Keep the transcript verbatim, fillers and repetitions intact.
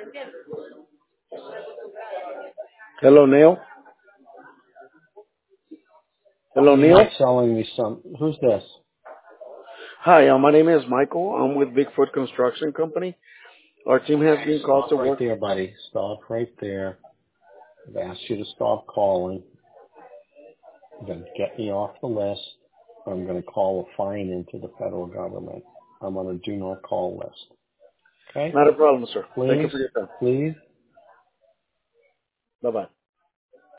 Hello, Neil. Hello, You're Neil. not selling me some. Who's this? Hi, uh, my name is Michael. I'm with Bigfoot Construction Company. Our team has been called Stop to right work. there, buddy. Stop right there. I've asked you to stop calling. Then get me off the list. I'm going to call a fine into the federal government. I'm on a do not call list. Okay? Not a problem, sir. Thank you Please, for your time. please. Bye-bye.